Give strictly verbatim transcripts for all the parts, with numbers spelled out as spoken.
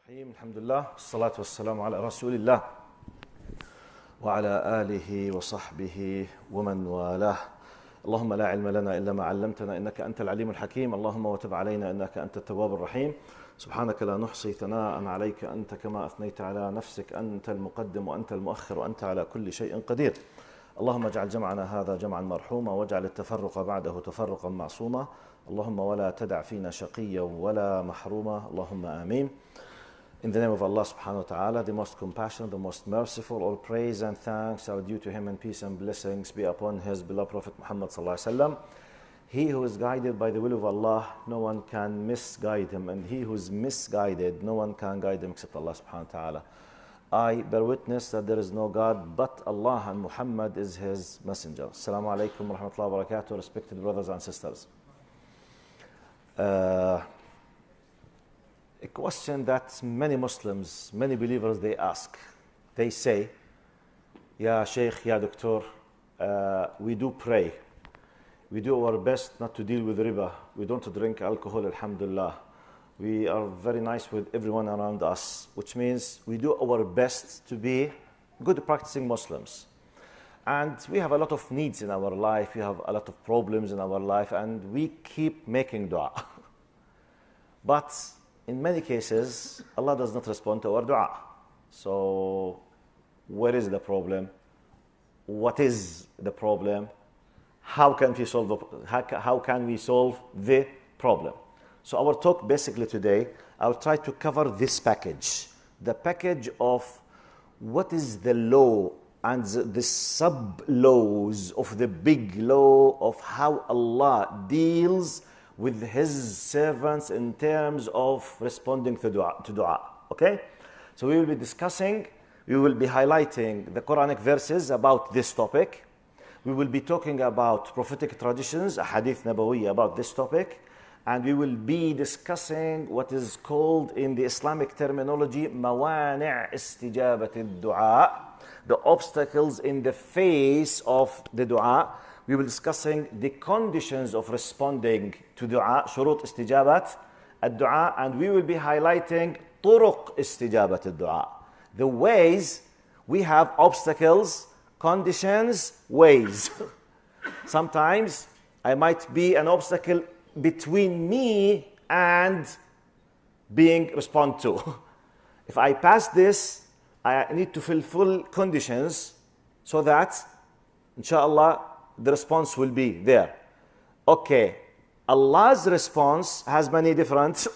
الرحيم الحمد لله والصلاة والسلام على رسول الله وعلى آله وصحبه ومن والاه. اللهم لا علم لنا إلا ما علمتنا إنك أنت العليم الحكيم. اللهم وتب علينا إنك أنت التواب الرحيم. سبحانك لا نحصي ثناء عليك أنت كما أثنيت على نفسك. أنت المقدم وأنت المؤخر وأنت على كل شيء قدير. اللهم اجعل جمعنا هذا جمعا مرحوما واجعل التفرق بعده تفرقا معصوما. اللهم ولا تدع فينا شقيا ولا محروما. اللهم آمين. In the name of Allah subhanahu wa ta'ala, the most compassionate, the most merciful, all praise and thanks are due to Him, and peace and blessings be upon His beloved Prophet Muhammad sallallahu alaihi wasallam. He who is guided by the will of Allah, no one can misguide him, and he who is misguided, no one can guide him except Allah subhanahu wa ta'ala. I bear witness that there is no God but Allah, and Muhammad is His messenger. Assalamu alaikum wa rahmatullahi wa barakatuh, respected brothers and sisters. Uh, A question that many Muslims, many believers, they ask. They say, Ya Shaykh, Ya Doctor, uh, we do pray. We do our best not to deal with riba. We don't drink alcohol, alhamdulillah. We are very nice with everyone around us, which means we do our best to be good practicing Muslims. And we have a lot of needs in our life. We have a lot of problems in our life, and we keep making dua. But in many cases, Allah does not respond to our dua. So, where is the problem? What is the problem? How can we solve the, how, how can we solve the problem? So our talk basically today, I'll try to cover this package. The package of what is the law and the, the sub-laws of the big law of how Allah deals with His servants in terms of responding to dua, to dua. Okay? So we will be discussing, we will be highlighting the Quranic verses about this topic. We will be talking about prophetic traditions, a hadith nabawi about this topic. And we will be discussing what is called in the Islamic terminology, mawani' istijabat al-dua, the obstacles in the face of the dua. We will be discussing the conditions of responding to dua, shurut istijabat al-dua, and we will be highlighting turuq istijabat al-dua, the ways we have obstacles, conditions, ways. Sometimes I might be an obstacle between me and being responded to. If I pass this, I need to fulfill conditions so that, inshallah, the response will be there. Okay, Allah's response has many different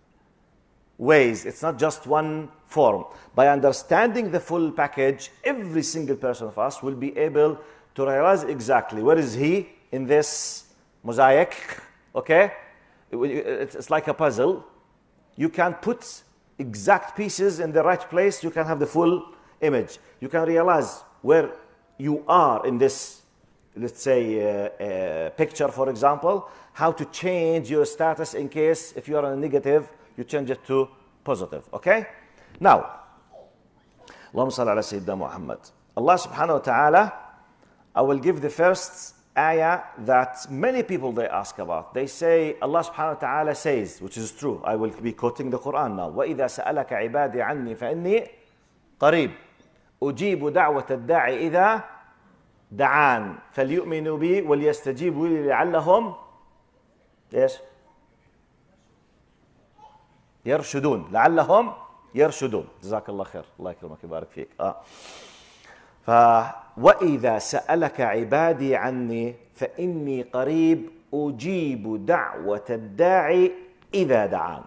ways. It's not just one form. By understanding the full package, every single person of us will be able to realize exactly where is he in this mosaic. Okay? It's like a puzzle. You can put exact pieces in the right place. You can have the full image. You can realize where you are in this, let's say, uh, uh, picture, for example, how to change your status in case if you are in a negative, you change it to positive. Okay? Now, Allahumma salli ala Sayyidina Muhammad. Allah subhanahu wa ta'ala, I will give the first ayah that many people they ask about. They say, Allah subhanahu wa ta'ala says, which is true. I will be quoting the Quran now. وَإِذَا سَأَلَكَ عِبَادِي عَنِّي فَإِنِّي قَرِيبٌ أُجِيبُ دَعْوَةَ الدَّاعِ إِذَا دعان فليؤمنوا بي وليستجيبوا لي لعلهم ايش؟ يرشدون لعلهم يرشدون. جزاك الله خير. الله يكرمك ويبارك فيك. اه ف وإذا سألك عبادي عني فإني قريب أجيب دعوة الداعي إذا دعان.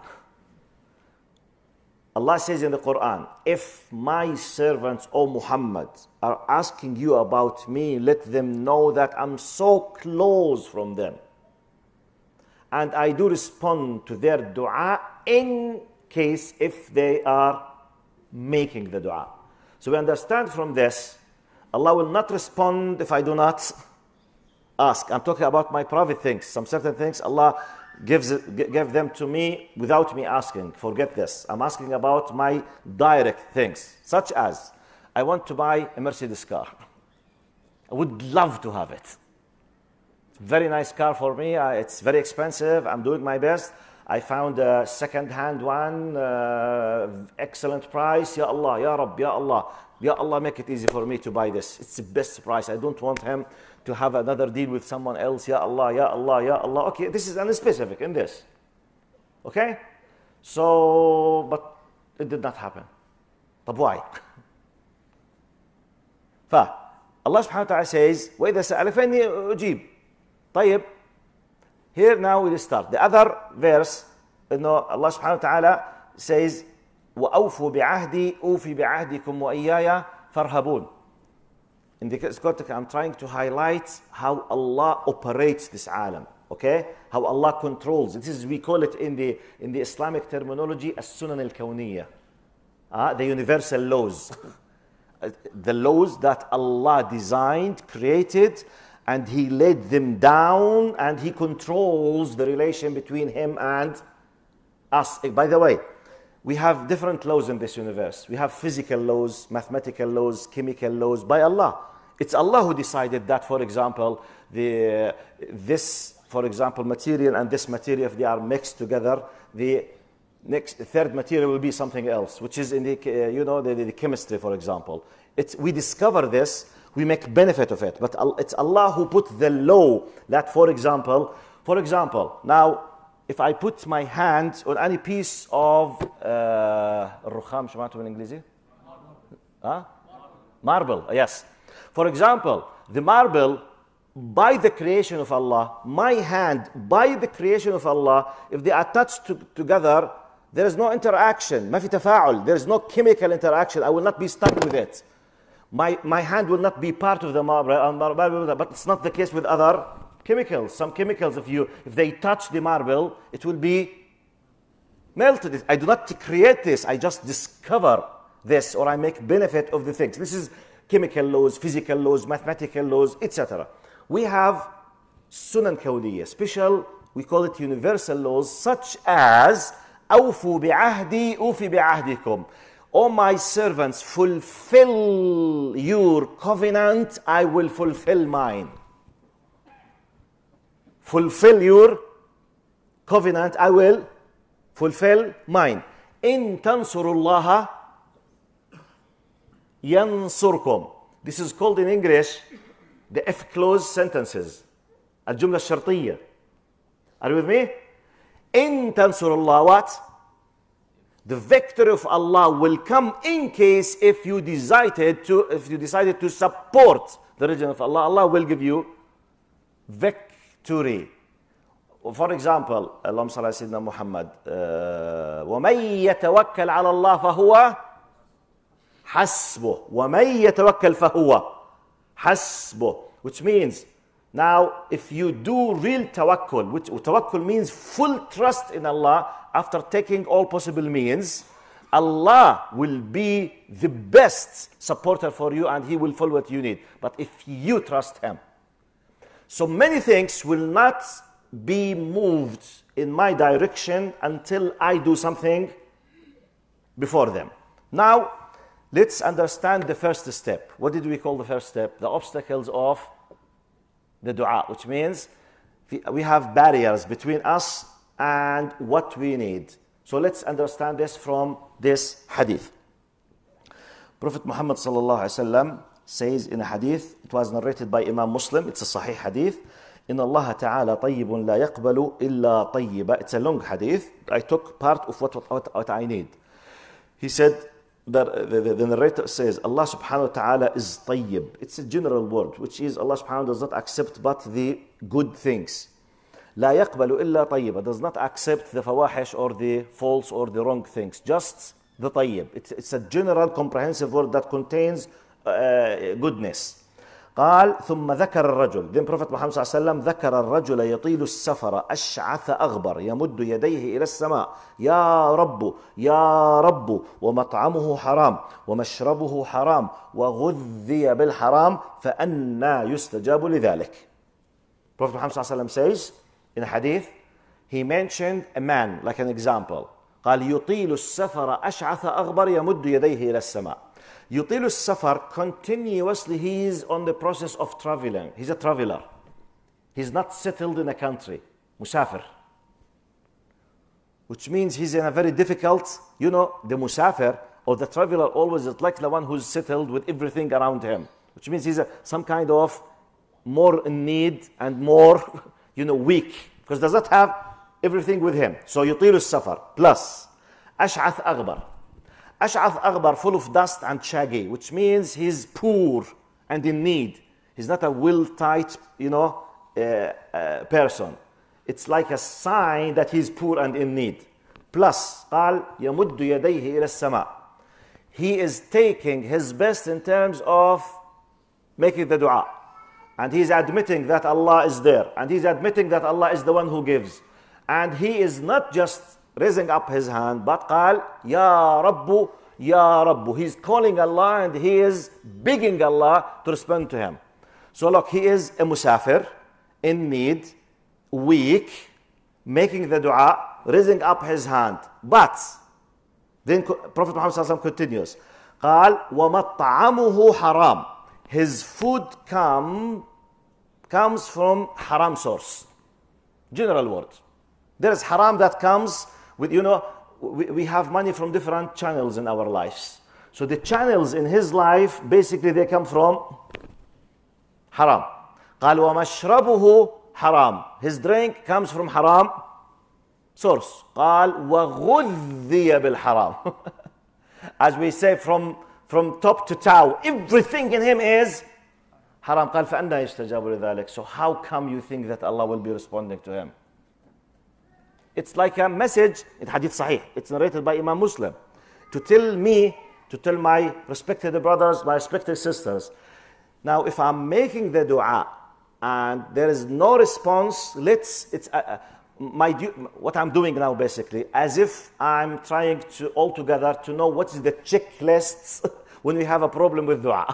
Allah says in the Quran, if my servants, O Muhammad, are asking you about me, let them know that I'm so close from them. And I do respond to their dua in case if they are making the dua. So we understand from this, Allah will not respond if I do not ask. I'm talking about my private things. Some certain things Allah gives it, give them to me without me asking. Forget this. I'm asking about my direct things, such as I want to buy a Mercedes car. I would love to have it. Very nice car for me. Uh, it's very expensive. I'm doing my best. I found a second-hand one, uh, excellent price. Ya Allah, Ya Rabb, Ya Allah. Ya Allah, make it easy for me to buy this. It's the best price. I don't want him to have another deal with someone else. Ya Allah, Ya Allah, Ya Allah. Okay, this is unspecific in this. Okay? So, but it did not happen. طب why? فالله سبحانه وتعالى says, وإذا سألتني أجيب. طيب, here now we'll start. The other verse, you know, Allah subhanahu wa ta'ala says, وَأَوْفُوا بِعَهْدِي أُوفِ بِعَهْدِكُمْ وَإِيَّايَ فَارْهَبُونَ. In the context, I'm trying to highlight how Allah operates this alam, okay? How Allah controls. This is, we call it in the, in the Islamic terminology, as-sunan al-kawniyya, uh, the universal laws. The laws that Allah designed, created, and He laid them down, and He controls the relation between Him and us. By the way, we have different laws in this universe. We have physical laws, mathematical laws, chemical laws by Allah. It's Allah who decided that, for example, the, this, for example, material and this material, if they are mixed together, the next the third material will be something else, which is in the, uh, you know, the, the chemistry, for example. It's, we discover this, we make benefit of it, but it's Allah who put the law that, for example, for example, now, if I put my hand on any piece of الرخام شو معناته بالإنجليزي؟ Huh? Marble, yes. For example, the marble, by the creation of Allah, my hand, by the creation of Allah, if they are touched to, together, there is no interaction. ما في تفاعل. There is no chemical interaction. I will not be stuck with it. My, my hand will not be part of the marble, but it's not the case with other chemicals. Some chemicals, if you if they touch the marble, it will be melted. I do not create this. I just discover this, or I make benefit of the things. This is chemical laws, physical laws, mathematical laws, et cetera. We have sunan kawniyya, special, we call it universal laws, such as أوفوا بعهدي أوفي بعهدكم. O my servants, fulfill your covenant, I will fulfill mine. Fulfill your covenant, I will fulfill mine. إن تنصروا الله ينصركم. This is called in English the if clause sentences. الجملة الشرطية. Are you with me? إن تنصروا الله what? The victory of Allah will come in case if you decided to if you decided to support the religion of Allah. Allah will give you victory. For example, اللهم صل على سيدنا محمد ومن يتوكل على الله فهو حسبه ومن يتوكل فهو حسبه, which means now if you do real tawakkul, which tawakkul means full trust in Allah after taking all possible means, Allah will be the best supporter for you and He will follow what you need. But if you trust Him, so many things will not be moved in my direction until I do something before them. Now, let's understand the first step. What did we call the first step? The obstacles of the dua, which means we have barriers between us and what we need. So let's understand this from this hadith. Prophet Muhammad sallallahu alaihi wasallam says in a hadith, it was narrated by Imam Muslim, it's a sahih hadith, إن الله تعالى طيب لا يقبل إلا طيبا. It's a long hadith. I took part of what, what, what I need. He said, that the, the, the narrator says, Allah subhanahu wa ta'ala is tayyib. It's a general word, which is Allah subhanahu wa ta'ala does not accept but the good things. لا يقبل إلا طيبا, does not accept the fawahish or the false or the wrong things. Just the tayyib. It's, it's a general comprehensive word that contains uh, goodness. قال ثم ذكر الرجل. Then Prophet Muhammad صلى الله عليه وسلم ذكر الرجل يطيل السفر أشعث أغبر يمد يديه إلى السماء يا رب يا رب ومطعمه حرام ومشربه حرام وغذي بالحرام فأنى يستجاب لذلك. Prophet Muhammad صلى الله عليه وسلم says in a hadith, he mentioned a man like an example. قال يطيل السفر أشعث أغبر يمد يديه إلى السماء. يطيل السفر, continuously he is on the process of traveling. He's a traveler. He's not settled in a country. مسافر. which means he's in a very difficult, you know, the musafir or the traveler always is like the one who's settled with everything around him, which means he's a, some kind of more in need and more, you know, weak, because does not have everything with him. So يطيل السفر. Plus, أشعث أغبر. أشعث أغبر, full of dust and shaggy, which means he's poor and in need. He's not a well-tight, you know, uh, uh, person. It's like a sign that he's poor and in need. Plus, قال يمد يديه إلى السماء. He is taking his best in terms of making the dua. And he's admitting that Allah is there. And he's admitting that Allah is the one who gives. And he is not just raising up his hand, but قال يا رب يا رب. He's calling Allah and he is begging Allah to respond to him. So look, he is a musafir, in need, weak, making the dua, raising up his hand. But then Prophet Muhammad sallallahu alaihi wasallam continues. قال ومطعمه حرام. His food come, comes from haram source. General word. There is haram that comes with, you know, we, we have money from different channels in our lives. So the channels in his life, basically they come from haram. قال ومشربه حرام. His drink comes from haram source. قال وغذي بالحرام. As we say, from from top to toe, everything in him is haram. قال فأنا يستجاب لذلك. So how come you think that Allah will be responding to him? It's like a message in Hadith Sahih. It's narrated by Imam Muslim to tell me, to tell my respected brothers, my respected sisters. Now, if I'm making the dua and there is no response, let's, it's uh, my what I'm doing now basically, as if I'm trying to altogether to know what is the checklists when we have a problem with dua.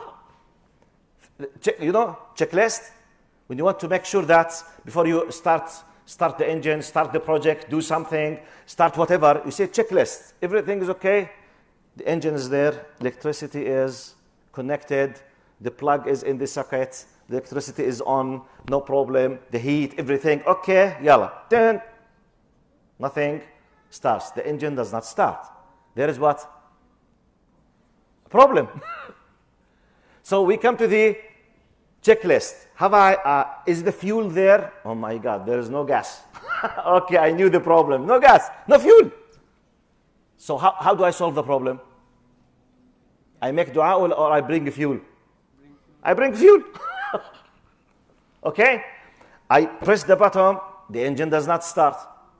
Check, you know, checklist? When you want to make sure that before you start, start the engine, start the project, do something, start whatever, you say checklist. Everything is okay. The engine is there. Electricity is connected. The plug is in the socket. The electricity is on. No problem. The heat, everything. Okay, yalla. Then nothing starts. The engine does not start. There is what? A problem. So we come to the checklist. Have I, uh, is the fuel there? Oh my God, there is no gas. Okay, I knew the problem. No gas, no fuel. So how, how do I solve the problem? I make dua or, or I bring fuel? I bring fuel. Okay? I press the button, the engine does not start.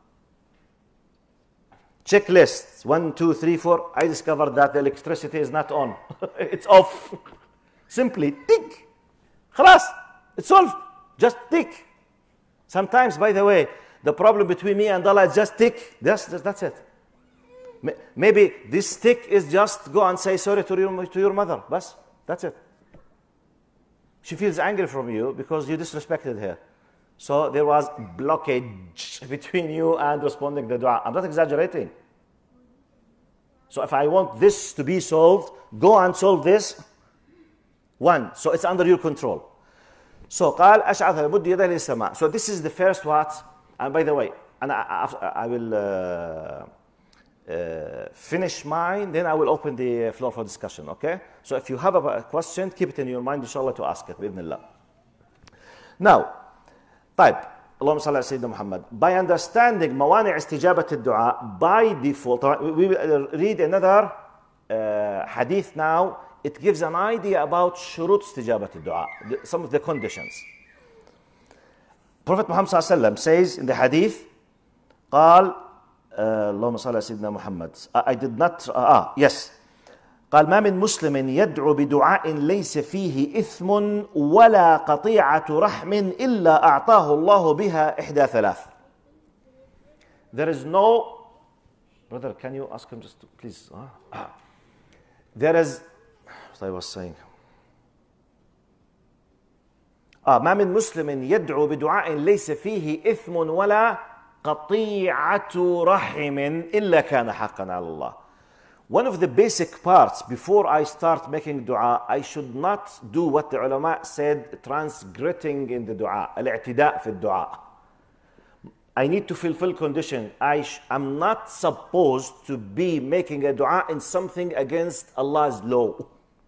Checklist, one, two, three, four. I discovered that the electricity is not on. It's off. Simply tick. Khalas. It's solved. Just tick. Sometimes, by the way, the problem between me and Allah is just tick. That's, that's it. Maybe this tick is just go and say sorry to your, to your mother. Bas. That's it. She feels angry from you because you disrespected her. So there was blockage between you and responding to the dua. I'm not exaggerating. So if I want this to be solved, go and solve this. One. So it's under your control. So قال أشعث يمد يده للسماء. So this is the first what. And by the way, and I, I, I will uh, uh, finish mine, then I will open the floor for discussion. Okay? So if you have a question, keep it in your mind, inshallah, to ask it. بإذن الله. Now, طيب. اللهم صل على سيدنا محمد. By understanding موانع استجابة الدعاء, by default, we will read another uh, hadith now. It gives an idea about شروط استجابة الدعاء, some of the conditions. Prophet Muhammad صلى الله عليه وسلم says in the hadith, قال اللهم صل على سيدنا محمد. I did not, ah, yes. قال ما من مسلم يدعو بدعاء ليس فيه إثم ولا قطيعة رحم إلا أعطاه الله بها إحدى ثلاث. There is no, brother, can you ask him just to, please? Ah. There is, what I was saying. آه ما من مسلم يدعو بدعاء ليس فيه إثم ولا قطيعة رحم إلا كان حقا على الله. One of the basic parts before I start making dua, I should not do what the ulama said, transgressing in the dua, الاعتداء في الدعاء. I need to fulfill condition. I sh- I'm not supposed to be making a dua in something against Allah's law.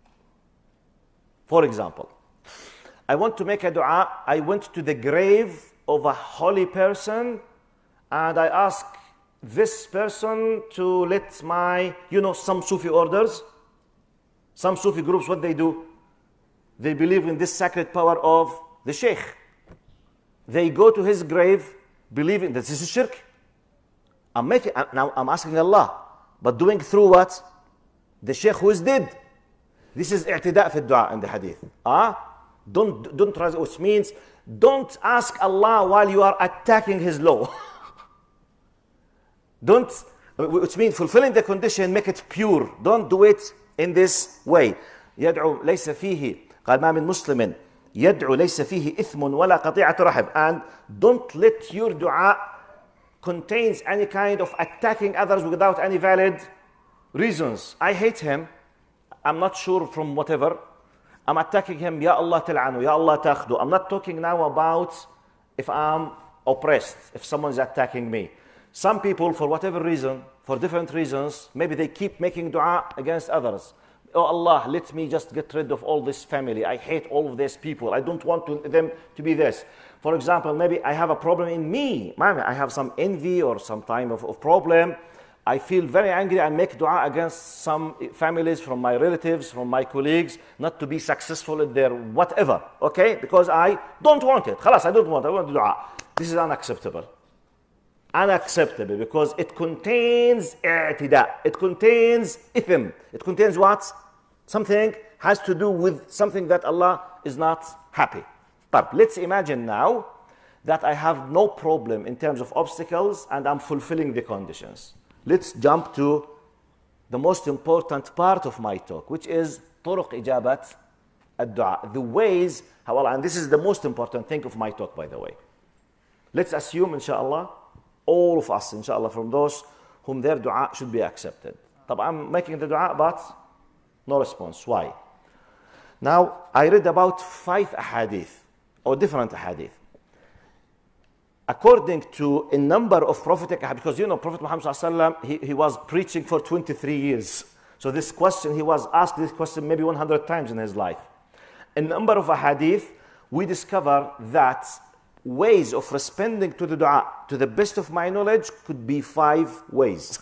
For example, I want to make a dua. I went to the grave of a holy person and I ask this person to let my, you know, some Sufi orders, some Sufi groups, what they do? They believe in this sacred power of the Sheikh. They go to his grave believing that this is shirk. I'm making, now I'm asking Allah, but doing through what? The Sheikh who is dead. This is i'tida fi dua in the hadith. Ah? Don't, don't try, which means don't ask Allah while you are attacking his law. Don't, which means fulfilling the condition, make it pure. Don't do it in this way. يدعو ليس فيه قال ما من مسلم يدعو ليس فيه إثم ولا قطيعة رحم. And don't let your dua contains any kind of attacking others without any valid reasons. I hate him. I'm not sure from whatever. I'm attacking him. Ya Allah til'anu, Ya Allah takhdu. I'm not talking now about if I'm oppressed, if someone's attacking me. Some people, for whatever reason, for different reasons, maybe they keep making dua against others. Oh Allah, let me just get rid of all this family. I hate all of these people. I don't want to, them to be this. For example, maybe I have a problem in me. Maybe I have some envy or some time of, of problem. I feel very angry. I make dua against some families, from my relatives, from my colleagues, not to be successful in their whatever, okay? Because I don't want it. Khalas, I don't want it. I want dua. This is unacceptable. Unacceptable because it contains i'tida. It contains ithm. It contains what? Something has to do with something that Allah is not happy. But let's imagine now that I have no problem in terms of obstacles and I'm fulfilling the conditions. Let's jump to the most important part of my talk, which is طرق إجابة الدعاء. The ways how Allah, and this is the most important thing of my talk, by the way. Let's assume, inshallah, all of us, inshallah, from those whom their dua should be accepted. طب I'm making the dua, but no response. Why? Now, I read about five ahadith, or different ahadith. According to a number of prophetic, because you know, Prophet Muhammad sallallahu alaihi wasallam, he, he was preaching for twenty-three years. So this question, he was asked this question maybe one hundred times in his life. A number of ahadith, we discover that ways of responding to the dua, to the best of my knowledge, could be five ways.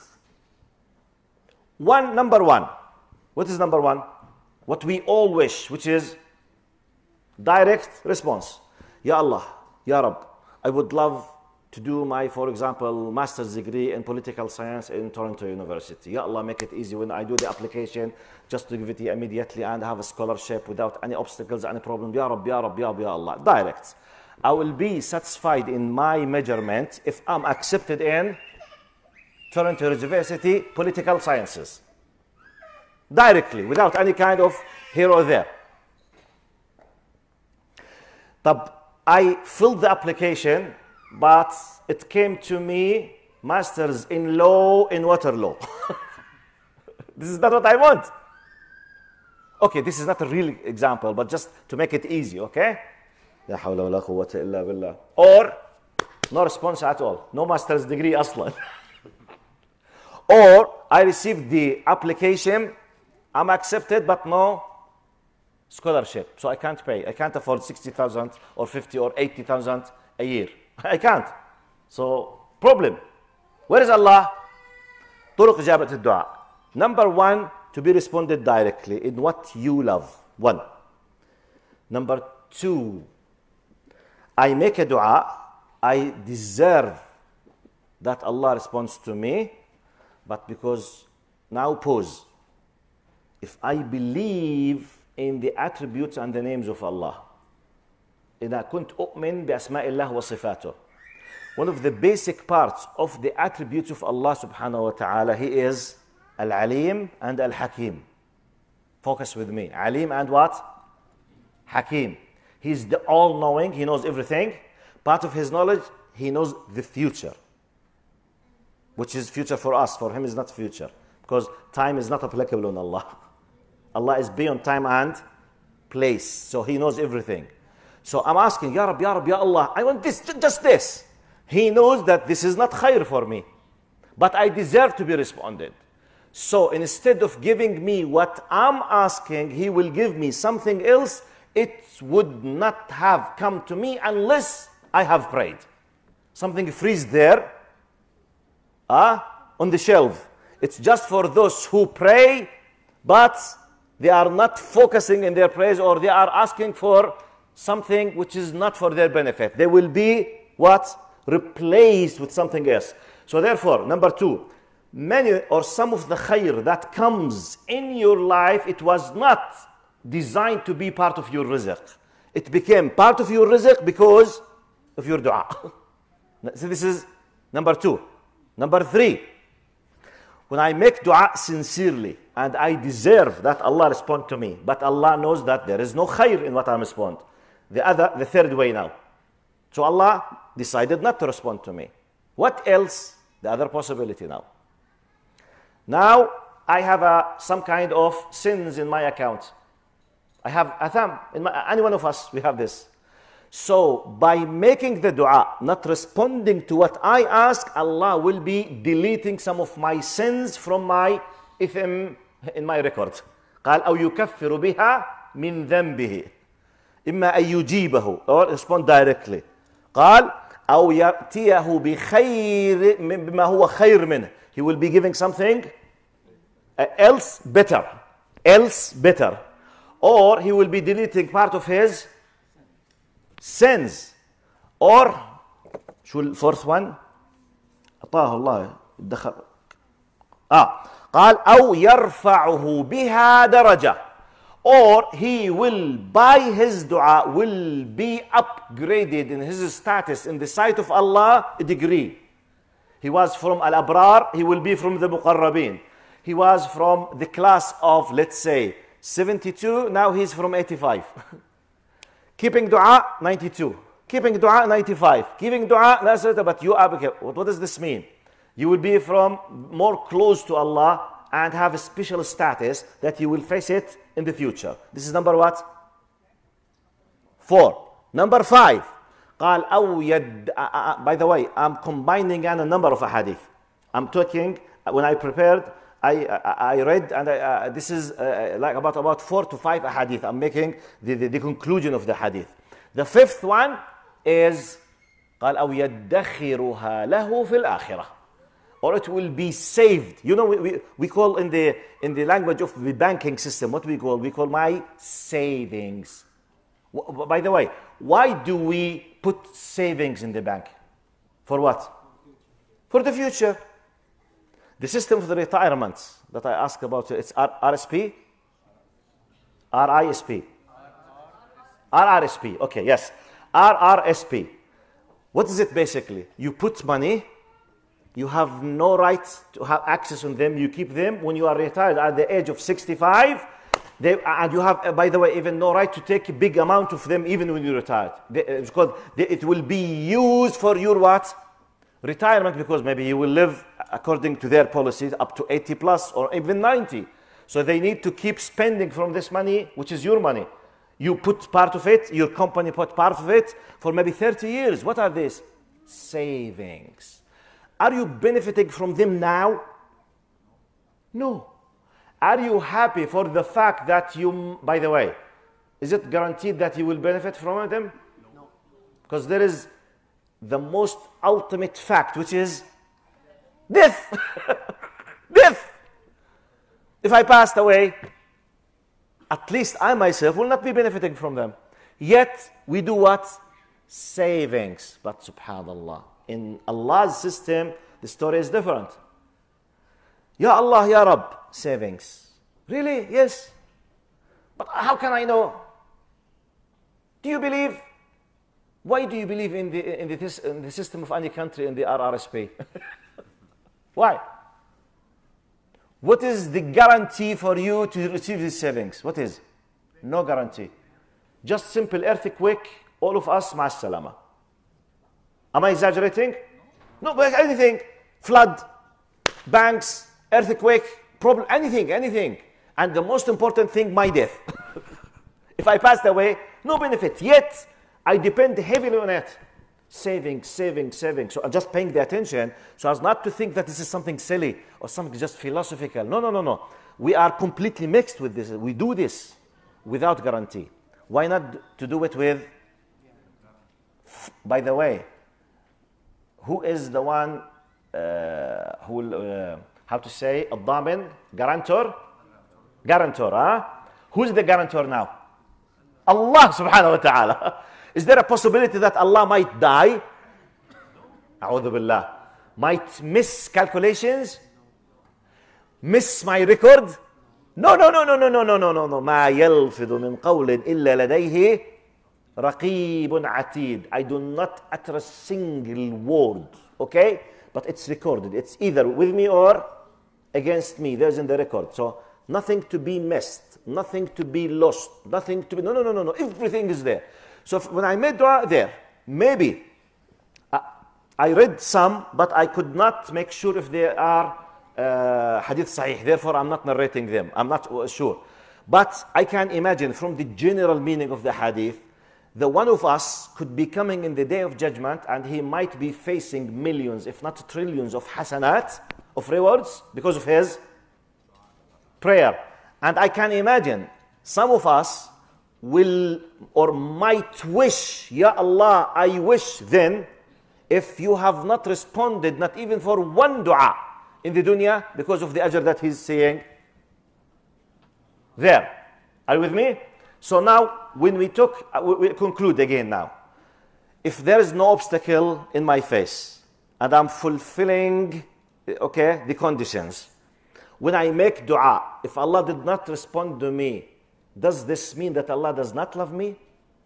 One, number one. What is number one? What we all wish, which is direct response. Ya Allah, Ya Rabb, I would love to do my, for example, master's degree in political science in Toronto University. Ya Allah, make it easy when I do the application, just to give it immediately and have a scholarship without any obstacles, any problem. Ya Rabb, Ya Rabb, Ya Rabb, Ya Allah. Direct. I will be satisfied in my measurement if I'm accepted in Toronto University political sciences. Directly, without any kind of here or there. But I filled the application, but it came to me, masters in law in Waterloo. This is not what I want. Okay, this is not a real example, but just to make it easy, okay? لا حول ولا قوة إلا بالله. Or, no response at all. No master's degree أصلا. Or, I received the application, I'm accepted, but no scholarship. So I can't pay. I can't afford sixty thousand or fifty or eighty thousand a year. I can't. So, problem. Where is Allah? طرق إجابة الدعاء. Number one, to be responded directly in what you love. One. Number two, I make a dua, I deserve that Allah responds to me, but because, now pause. If I believe in the attributes and the names of Allah, إذا كنت أؤمن بأسماء الله وصفاته. One of the basic parts of the attributes of Allah subhanahu wa ta'ala, He is Al-Alim and Al-Hakim. Focus with me. Alim and what? Hakim. He's the all-knowing. He knows everything. Part of His knowledge, He knows the future, which is future for us. For Him is not future, because time is not applicable on Allah. Allah is beyond time and place, so He knows everything. So I'm asking, Ya Rabbi, Ya Rabbi, Ya Allah, I want this, just this. He knows that this is not khair for me, but I deserve to be responded. So instead of giving me what I'm asking, he will give me something else. It would not have come to me unless I have prayed. Something frees there uh, on the shelf. It's just for those who pray, but they are not focusing in their prayers, or they are asking for something which is not for their benefit. They will be what? Replaced with something else. So therefore, number two, many or some of the khair that comes in your life, it was not designed to be part of your rizq. It became part of your rizq because of your dua. So this is number two. Number three, when I make dua sincerely and I deserve that Allah respond to me, but Allah knows that there is no khair in what I respond. The other, the third way now. So Allah decided not to respond to me. What else? The other possibility now. Now I have a, some kind of sins in my account. I have atham. In my, any one of us, we have this. So by making the dua, not responding to what I ask, Allah will be deleting some of my sins from my ithim in my record. قال أو يكفر بها من ذنبه إما أن يجيبه, or respond directly. قال أو يأتيه بخير بما هو خير منه. He will be giving something else better, else better, or he will be deleting part of his sins. Or شو fourth one? أعطاه الله الدخل. آه قال أو يرفعه بها درجة, or he will, by his dua, will be upgraded in his status in the sight of Allah a degree. He was from al-abrar, he will be from the muqarrabin. He was from the class of, let's say, seventy-two, now he's from eighty-five. Keeping dua, ninety-two. Keeping dua, ninety-five. Giving dua, but you are, what does this mean? You will be from more close to Allah and have a special status that you will face it in the future. This is number what? Four. Number five. قال أو يد, uh, uh, by the way, I'm combining a number of ahadith. I'm talking, when I prepared, I, I, I read, and I, uh, this is uh, like about, about four to five ahadith. I'm making the, the, the conclusion of the hadith. The fifth one is قال أو يدخرها له في الآخرة, or it will be saved. You know, we, we, we call in the, in the language of the banking system, what we call? We call my savings. By the way, why do we put savings in the bank? For what? For the future. The system of the retirement that I asked about, it's R S P? R I S P? R R S P, okay, yes. R R S P. What is it basically? You put money, you have no right to have access on them, you keep them. When you are retired at the age of sixty-five, they, and you have, by the way, even no right to take a big amount of them even when you're retired. They, it's called, they, it will be used for your what? Retirement, because maybe you will live according to their policies up to eighty plus or even ninety. So they need to keep spending from this money, which is your money. You put part of it, your company put part of it for maybe thirty years. What are these? Savings. Are you benefiting from them now? No. Are you happy for the fact that you, by the way, is it guaranteed that you will benefit from them? No. Because there is the most ultimate fact, which is death. Death. If I passed away, at least I myself will not be benefiting from them. Yet, we do what? Savings. But subhanallah, in Allah's system, the story is different. Ya Allah, Ya Rabb, savings. Really? Yes. But how can I know? Do you believe? Why do you believe in the, in the, in the system of any country in the R R S P? Why? What is the guarantee for you to receive these savings? What is? No guarantee. Just simple earthquake, all of us, ma'as salama. Am I exaggerating? No, but anything. Flood, banks, earthquake, problem, anything, anything. And the most important thing, my death. If I passed away, no benefit. Yet, I depend heavily on it. saving, saving, saving. So I'm just paying the attention so as not to think that this is something silly or something just philosophical. No, no, no, no. We are completely mixed with this. We do this without guarantee. Why not to do it with, by the way, who is the one uh, who will, uh, how to say, الضامن, guarantor? Guarantor, huh? Who's the guarantor now? Allah subhanahu wa ta'ala. Is there a possibility that Allah might die? A'udhu billah. Might miss calculations? Miss my record? No, no, no, no, no, no, no, no, no, no. ما يلفظ من قول إلا لديه رقيب عتيد. I do not utter a single word, okay? But it's recorded. It's either with me or against me. There's in the record. So nothing to be missed, nothing to be lost, nothing to be, no, no, no, no, no. Everything is there. So if, when I made dua there, maybe uh, I read some, but I could not make sure if they are uh, hadith sahih. Therefore, I'm not narrating them. I'm not uh, sure. But I can imagine from the general meaning of the hadith, the one of us could be coming in the day of judgment and he might be facing millions, if not trillions of hasanat, of rewards because of his prayer. And I can imagine some of us will or might wish, Ya Allah, I wish then if you have not responded, not even for one dua in the dunya because of the ajr that he's saying there. Are you with me? So now, when we took, we conclude again now. If there is no obstacle in my face, and I'm fulfilling, okay, the conditions, when I make dua, if Allah did not respond to me, does this mean that Allah does not love me?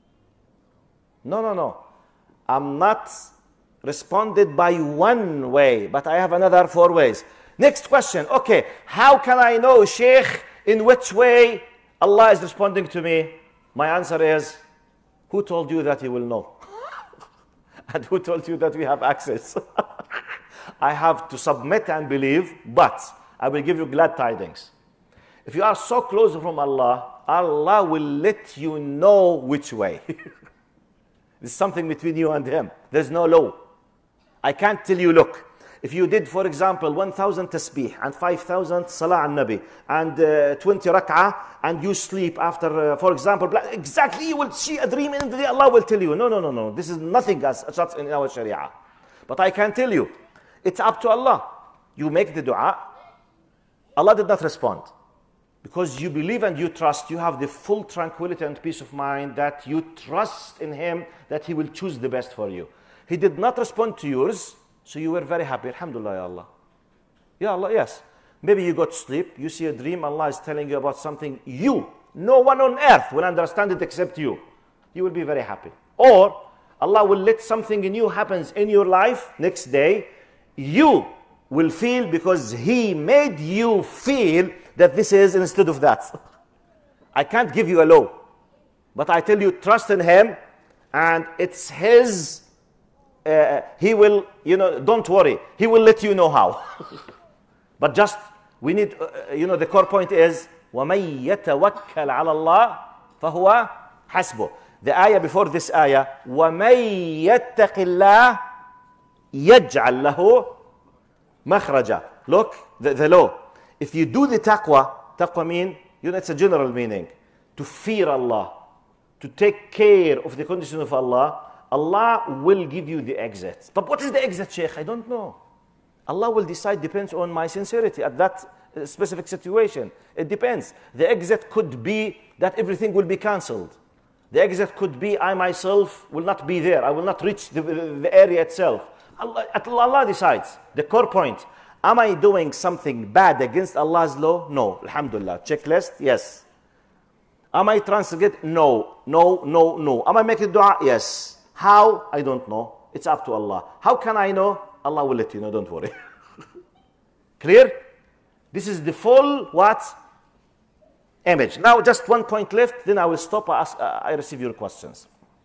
No, no, no. I'm not responded by one way, but I have another four ways. Next question. Okay, how can I know, Sheikh, in which way Allah is responding to me? My answer is, who told you that He will know? And who told you that we have access? I have to submit and believe, but I will give you glad tidings. If you are so close from Allah, Allah will let you know which way. There's something between you and Him. There's no law. I can't tell you, look, if you did, for example, one thousand tasbih and five thousand salah al nabi and uh, twenty rak'ah and you sleep after, uh, for example, exactly you will see a dream in the day, Allah will tell you. No, no, no, no. This is nothing as such in our sharia. But I can tell you, it's up to Allah. You make the dua. Allah did not respond. Because you believe and you trust, you have the full tranquility and peace of mind that you trust in Him, that He will choose the best for you. He did not respond to yours, so you were very happy. Alhamdulillah, Ya Allah. Ya Allah, yes. Maybe you got to sleep, you see a dream, Allah is telling you about something you, no one on earth will understand it except you. You will be very happy. Or Allah will let something new happens in your life next day. You will feel because He made you feel that this is instead of that. I can't give you a law, but I tell you, trust in Him, and it's His, uh, He will, you know, don't worry, He will let you know how. But just, we need, uh, you know, the core point is, وَمَن يَتَوَكَّلْ عَلَى اللَّهِ فَهُوَ حَسْبُهُ. The ayah before this ayah, وَمَن يَتَّقِ اللَّهِ يَجْعَلْ لَهُ مَخْرَجًا. Look, the, the law. If you do the taqwa, taqwa mean, you know, it's a general meaning. To fear Allah, to take care of the condition of Allah, Allah will give you the exit. But what is the exit, Sheikh? I don't know. Allah will decide, depends on my sincerity at that specific situation. It depends. The exit could be that everything will be cancelled. The exit could be I myself will not be there. I will not reach the, the area itself. Allah, Allah decides. The core point. Am I doing something bad against Allah's law? No. Alhamdulillah. Checklist? Yes. Am I transgressing? No. No, no, no. Am I making dua? Yes. How? I don't know. It's up to Allah. How can I know? Allah will let you know. Don't worry. Clear? This is the full what? Image. Now just one point left. Then I will stop. I, ask, uh, I receive your questions.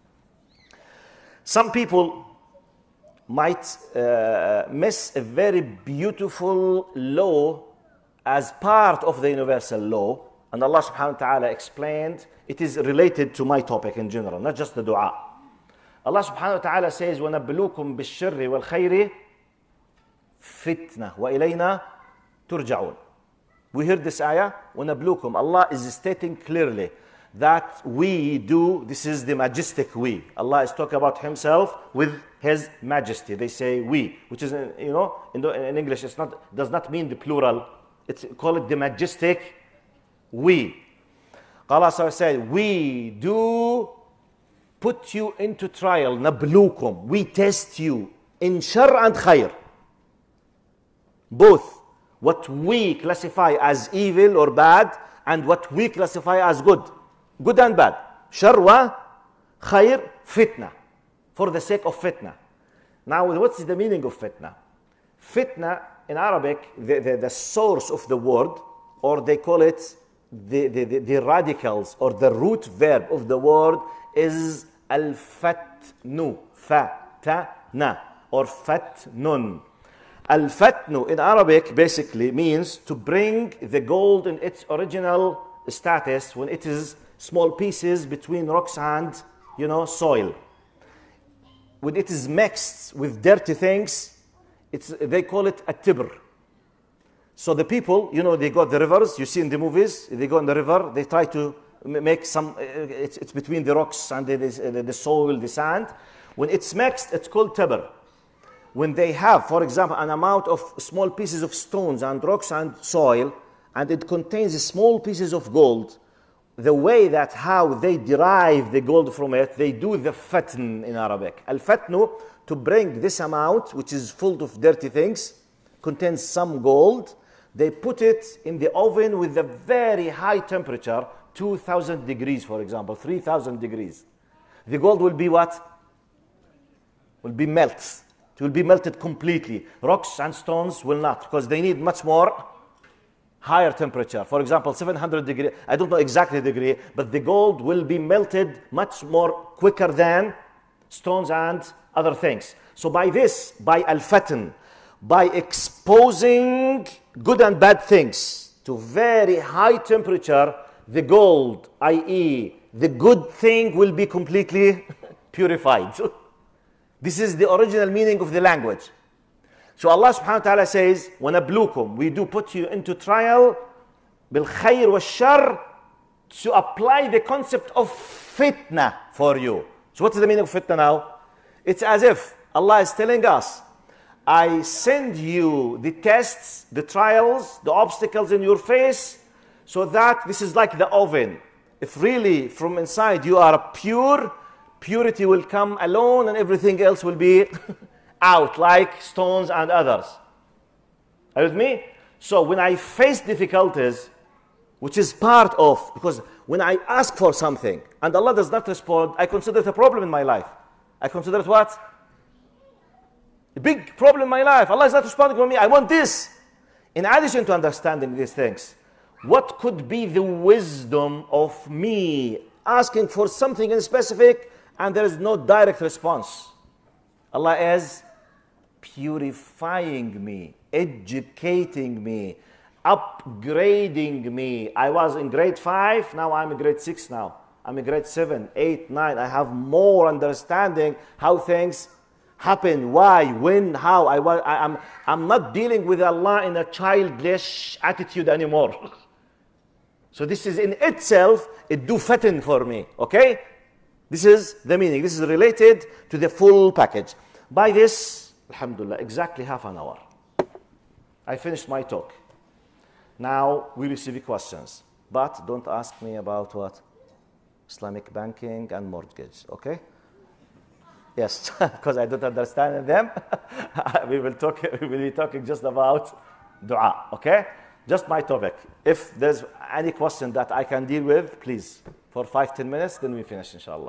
Some people might uh, miss a very beautiful law as part of the universal law. And Allah subhanahu wa ta'ala explained, it is related to my topic in general, not just the dua. Allah subhanahu wa ta'ala says, وَنَبْلُوكُمْ بِالشِّرِّ وَالْخَيْرِ فِتْنَةً وَإِلَيْنَا تُرْجَعُونَ. We heard this ayah, وَنَبْلُوكُمْ. Allah is stating clearly that we do, this is the majestic we. Allah is talking about himself with his majesty. They say we, which is, you know, in, the, in English, it's not, does not mean the plural. It's call it the majestic we. Allah said, we do put you into trial, nablukum. We test you in shar and khair. Both what we classify as evil or bad and what we classify as good. Good and bad. Shar wa khair fitna. For the sake of fitna. Now, what's the meaning of fitna? Fitna in Arabic, the, the, the source of the word, or they call it the, the, the, the radicals or the root verb of the word is al-fatnu. Fa-ta-na. Or fatnun. Al-fatnu in Arabic basically means to bring the gold in its original status when it is small pieces between rocks and, you know, soil. When it is mixed with dirty things, it's, they call it a tibr. So the people, you know, they go the rivers, you see in the movies, they go in the river, they try to make some, it's, it's between the rocks and the, the, the soil, the sand. When it's mixed, it's called tibr. When they have, for example, an amount of small pieces of stones and rocks and soil, and it contains small pieces of gold, the way that how they derive the gold from it, they do the fatn in Arabic. Al-fatnu, to bring this amount, which is full of dirty things, contains some gold, they put it in the oven with a very high temperature, two thousand degrees, for example, three thousand degrees. The gold will be what? Will be melted. It will be melted completely. Rocks and stones will not, because they need much more higher temperature. For example, seven hundred degrees, I don't know exactly the degree, but the gold will be melted much more quicker than stones and other things. So by this, by al-fatn, by exposing good and bad things to very high temperature, the gold, that is the good thing, will be completely purified. This is the original meaning of the language. So Allah subhanahu wa ta'ala says, وَنَبْلُوكُمْ, we do put you into trial, بِالْخَيْرِ وَالشَّرِّ, to apply the concept of fitna for you. So what is the meaning of fitna now? It's as if Allah is telling us, I send you the tests, the trials, the obstacles in your face, so that this is like the oven. If really from inside you are pure, purity will come alone and everything else will be out, like stones and others. Are you with me? So when I face difficulties, which is part of, because when I ask for something and Allah does not respond, I consider it a problem in my life. I consider it what? A big problem in my life. Allah is not responding to me. I want this. In addition to understanding these things, what could be the wisdom of me asking for something in specific and there is no direct response? Allah is purifying me, educating me, upgrading me. I was in grade five, now I'm in grade six now. I'm in grade seven, eight, nine. I have more understanding how things happen, why, when, how. I, I, I'm, I'm not dealing with Allah in a childish attitude anymore. So this is in itself, it do fatten for me, okay? This is the meaning. This is related to the full package. By this, alhamdulillah, exactly half an hour. I finished my talk. Now we receive questions. But don't ask me about what? Islamic banking and mortgage, okay? Yes, because I don't understand them. we will talk. We will be talking just about dua, okay? Just my topic. If there's any question that I can deal with, please, for five, ten minutes, then we finish, inshallah.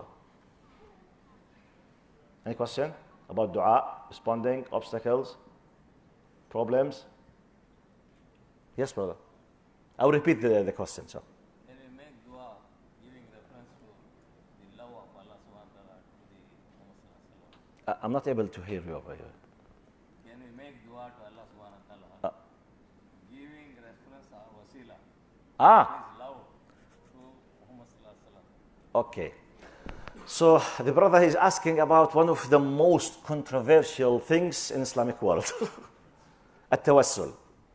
Any question about dua, responding, obstacles, problems? Yes, brother. I'll repeat the, the question, so. Can we make dua giving reference to the love of Allah subhanahu wa ta'ala to the Muhammad? Uh, I'm not able to hear you over here. Can we make dua to Allah subhanahu wa ta'ala? Uh, giving reference to wasila. ah. His love to Muhammad sallallahu alaihi wasallam. Okay. So the brother is asking about one of the most controversial things in Islamic world, at-tawassul.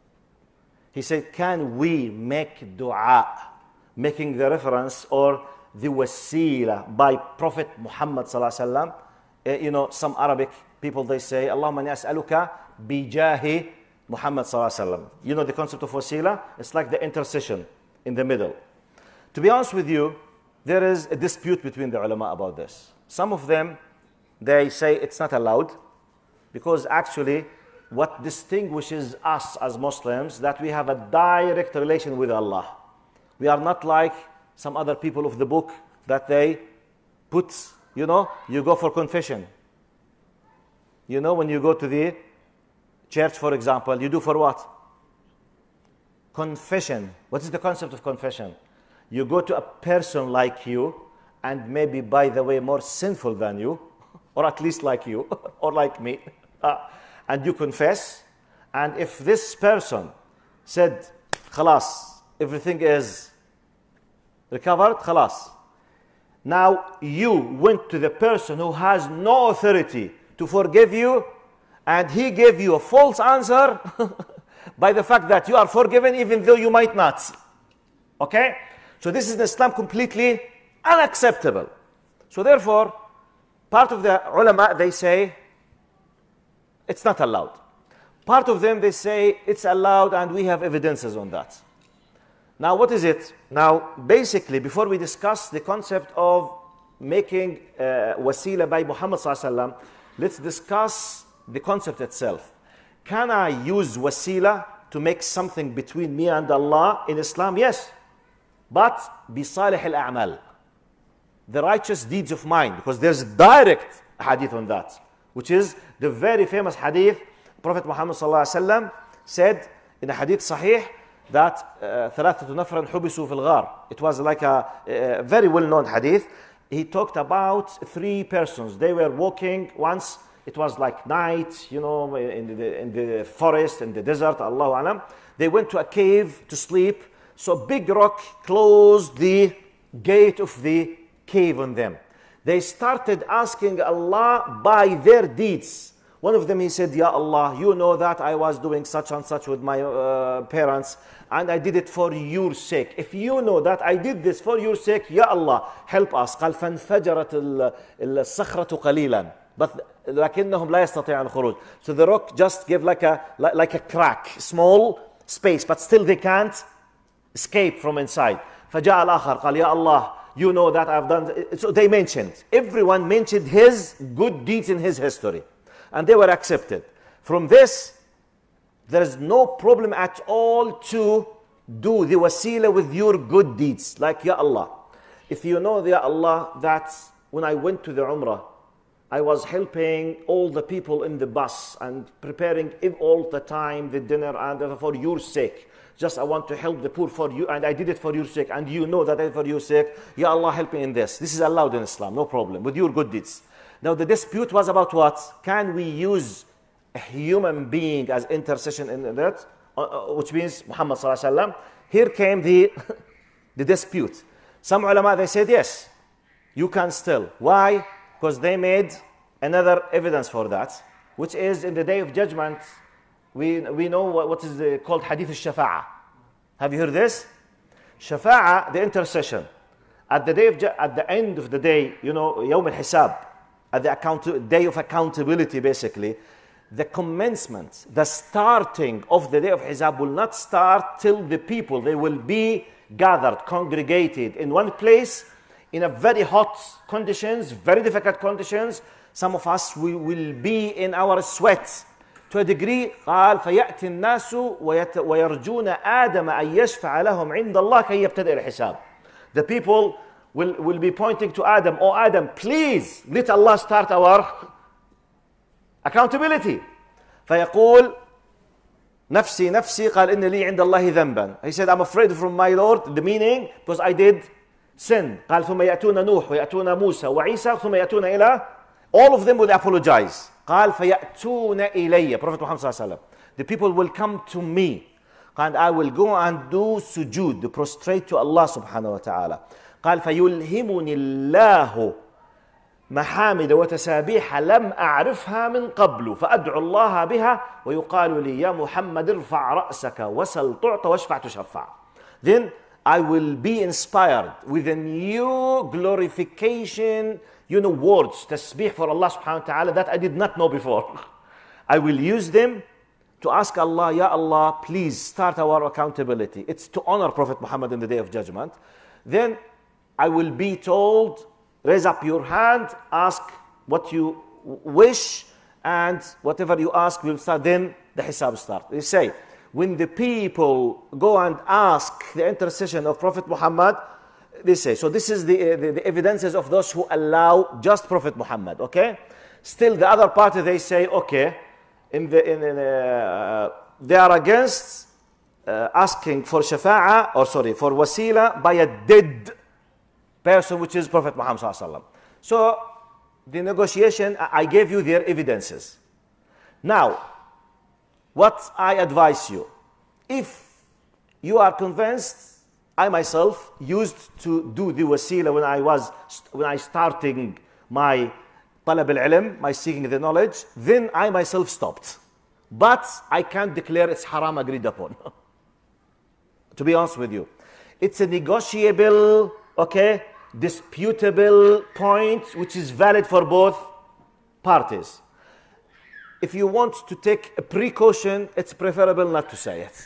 He said, can we make dua, making the reference or the wasila by Prophet Muhammad sallallahu alaihi wasallam? Uh, you know, some Arabic people, they say, Allahumma inni as'aluka bijahi Muhammad sallallahu alaihi wasallam. You know the concept of wasila? It's like the intercession in the middle. To be honest with you, there is a dispute between the ulama about this. Some of them, they say it's not allowed because actually what distinguishes us as Muslims that we have a direct relation with Allah. We are not like some other people of the book that they put, you know, you go for confession. You know, when you go to the church, for example, you do for what? Confession. What is the concept of confession? You go to a person like you, and maybe, by the way, more sinful than you, or at least like you, or like me, uh, and you confess. And if this person said, khalas, everything is recovered, khalas. Now you went to the person who has no authority to forgive you, and he gave you a false answer by the fact that you are forgiven even though you might not. Okay? So this is in Islam completely unacceptable. So therefore, part of the ulama, they say, it's not allowed. Part of them, they say, it's allowed and we have evidences on that. Now, what is it? Now, basically, before we discuss the concept of making uh, wasila by Muhammad sallallahu alaihi wasallam, let's discuss the concept itself. Can I use wasila to make something between me and Allah in Islam? Yes. But bisalih al-a'mal, the righteous deeds of mine, because there's direct hadith on that, which is the very famous hadith. Prophet Muhammad sallallahu alaihi wasallam said in a hadith sahih that ثلاثة نفر حبسوا في الغار. It was like a, a very well-known hadith. He talked about three persons. They were walking once. It was like night, you know, in the, in the forest, in the desert, Allahu alam. They went to a cave to sleep. So big rock closed the gate of the cave on them. They started asking Allah by their deeds. One of them, he said, Ya Allah, you know that I was doing such and such with my uh, parents, and I did it for your sake. If you know that I did this for your sake, Ya Allah, help us. قال فانفجرت الصخرة قليلا. But لكنهم لا يستطيعون الخروج. So the rock just gave like a like a crack, small space, but still they can't escape from inside. فجاء الآخر قال يا Allah, you know that I've done. So they mentioned, everyone mentioned his good deeds in his history, and they were accepted. From this, there is no problem at all to do the wasila with your good deeds. Like, Ya Allah, if you know, Ya Allah, that when I went to the Umrah, I was helping all the people in the bus and preparing all the time the dinner, and for your sake. Just I want to help the poor for you, and I did it for your sake, and you know that I did it for your sake. Ya Allah, help me in this. This is allowed in Islam, no problem, with your good deeds. Now the dispute was about what? Can we use a human being as intercession in that? Uh, uh, which means Muhammad sallallahu alaihi wasallam. Here came the, the dispute. Some ulama, they said yes, you can still. Why? Because they made another evidence for that, which is in the day of judgment. We, we know what, what is the, called hadith al-shafa'ah. Have you heard this? Shafa'ah, the intercession. At the day of, at the end of the day, you know, yawm al-hisab, at the account, day of accountability, basically, the commencement, the starting of the day of hisab will not start till the people, they will be gathered, congregated in one place, in a very hot conditions, very difficult conditions. Some of us, we will be in our sweat. To a degree, قال فيأتي الناس ويرجون آدم أن يشفع لهم عند الله كي يبتدئ الحساب. The people will, will be pointing to Adam, oh Adam, please let Allah start our accountability. فيقول نفسي نفسي قال إن لي عند الله ذنبا. He said, I'm afraid from my Lord, the meaning, because I did sin. قال ثم يأتون نوح ويأتون موسى وعيسى ثم يأتون إلى, all of them will apologize. قال فيأتون إلي, Prophet Muhammad صلى الله عليه وسلم, the people will come to me, and I will go and do sujood, the prostrate to Allah subhanahu wa ta'ala. قال فيلهمني الله محامد وتسابيح لم أعرفها من قبل فأدعو الله بها ويقال لي يا محمد ارفع رأسك وسل تعطى واشفع تشفع. Then I will be inspired with a new glorification, you know, words, tasbih for Allah subhanahu wa ta'ala that I did not know before. I will use them to ask Allah, Ya Allah, please start our accountability. It's to honor Prophet Muhammad in the Day of Judgment. Then I will be told, raise up your hand, ask what you wish, and whatever you ask will start. Then the hisab start. They say, when the people go and ask the intercession of Prophet Muhammad, they say, so this is the, the, the evidences of those who allow just Prophet Muhammad, okay? Still the other party, they say, okay, in the, in, in, uh, they are against uh, asking for shafa'a, or sorry, for wasila by a dead person, which is Prophet Muhammad sallallahu alaihi wasallam. So the negotiation, I gave you their evidences. Now, what I advise you, if you are convinced, I myself used to do the wasila when I was, when I starting my talab al-ilm, my seeking the knowledge, then I myself stopped. But I can't declare it's haram agreed upon. To be honest with you. It's a negotiable, okay, disputable point which is valid for both parties. If you want to take a precaution, it's preferable not to say it.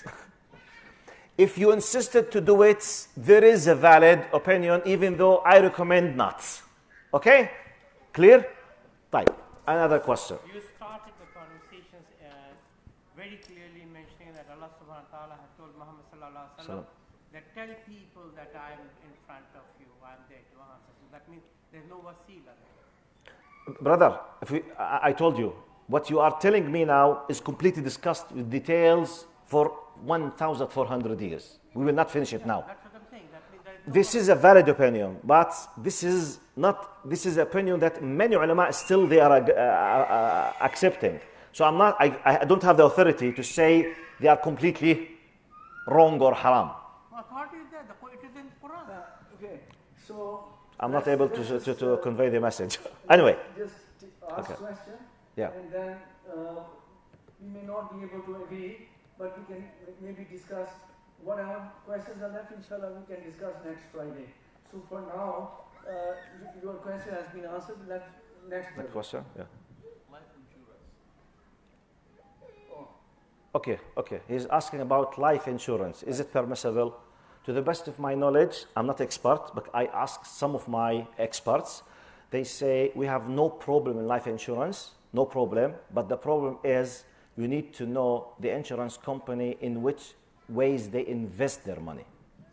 If you insisted to do it, there is a valid opinion, even though I recommend not. Okay? Clear? Right. Another question. You started the conversations uh, very clearly mentioning that Allah subhanahu wa ta'ala has told Muhammad sallallahu alaihi wasallam that tell people that I am in front of you, I am there to answer. So that means there's no wasila. Brother, if we, I, I told you, what you are telling me now is completely discussed with details for one thousand four hundred years. We will not finish it now. That's what I'm saying. That means there is no This is a valid opinion, but this is not, this is an opinion that many ulama still they are uh, uh, accepting. So I'm not, I, I don't have the authority to say they are completely wrong or haram. authority is there. The, it is in Quran. Uh, okay, so I'm not let's- able to, let's to, just, to uh, convey the message. Anyway, Just t- ask Okay. question, Yeah. and then uh, we may not be able to agree, but we can maybe discuss whatever questions are left. Inshallah, we can discuss next Friday. So for now, uh, y- your question has been answered. Let next. next question. Yeah. Life insurance. Oh, Okay, okay. He's asking about life insurance. Is it permissible? To the best of my knowledge, I'm not expert, but I asked some of my experts. They say we have no problem in life insurance, no problem. But the problem is you need to know the insurance company in which ways they invest their money.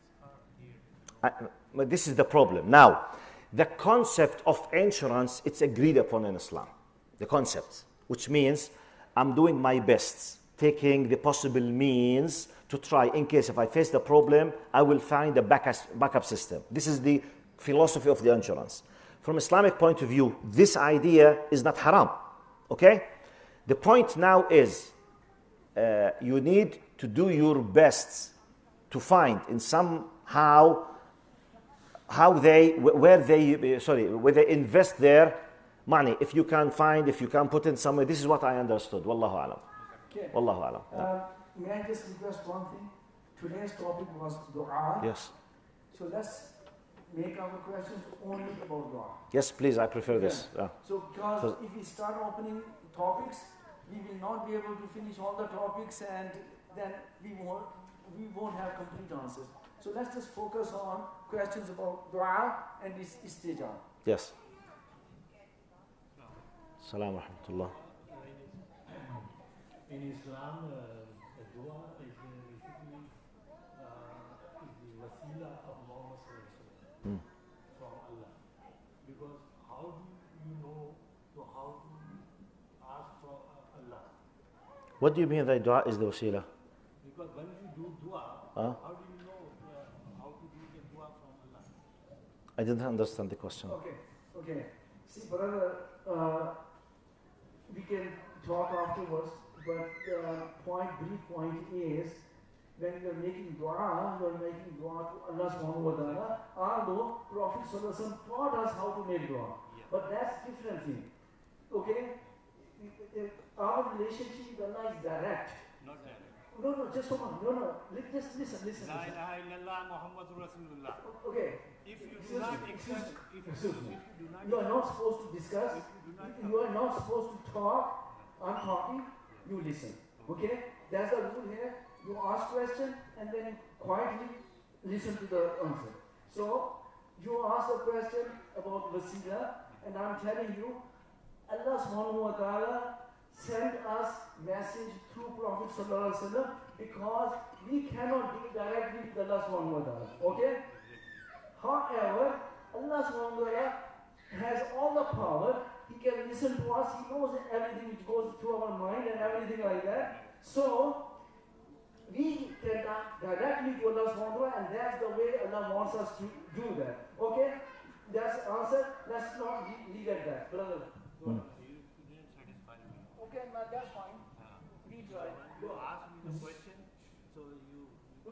I, but this is the problem. Now, the concept of insurance, it's agreed upon in Islam. The concept, which means I'm doing my best, taking the possible means to try, in case if I face the problem, I will find a backup, backup system. This is the philosophy of the insurance. From Islamic point of view, this idea is not haram, okay? The point now is, uh, you need to do your best to find in somehow how they, where they, sorry, where they invest their money. If you can find, if you can put in somewhere, this is what I understood. Wallahu alam. okay. Wallahu alam. Yeah. Uh, may I just request one thing? Today's topic was dua. Yes. So let's make our questions only about dua. Yes, please, I prefer this. Yeah. So because So- if we start opening topics, we will not be able to finish all the topics, and then we won't we won't have complete answers. So let's just focus on questions about dua and is- istijab. Yes. Salam wa rahmatullah. In Islam, uh, the dua is uh, basically uh, is the wasila of Muhammad Sallallahu Alaihi Wasallam Hmm. from Allah. Because how do you know to how to ask from uh, Allah? What do you mean that dua is the wasila? Because when you do dua, Huh? how do you know uh, how to do the dua from Allah? I didn't understand the question. Okay, okay. See, brother, uh, we can talk afterwards, but uh, point, brief point is, when you are making dua, you are making dua to Allah subhanahu wa ta'ala, although Prophet sallallahu alaihi wasallam taught us how to make dua. Yes. But that's different thing. Okay? Our relationship with Allah is direct. Not direct. No, no, just hold on. No, no. Li- Just listen, listen. La listen. ilaha illallah Muhammadur Rasulullah. Okay. If you do Excuse not me, accept, excuse me, if excuse you, me. if you do not You are not supposed to discuss. If you do not You are not supposed to talk. I'm talking. You listen. Okay? That's the rule here. You ask question and then quietly listen to the answer. So you ask a question about wasila, and I'm telling you, Allah subhanahu wa ta'ala sent us message through Prophet sallallahu alaihi wasallam because we cannot deal directly with Allah subhanahu wa ta'ala. Okay? However, Allah subhanahu wa ta'ala has all the power. He can listen to us. He knows everything which goes through our mind and everything like that. So we can talk directly to Allah subhanahu wa ta'ala, and that's the way Allah wants us to do that. Okay? That's the answer. Let's not leave at that. Brother. you, you didn't satisfy me. Okay, ma- that's fine. Uh, We try. you asked me the question, so you.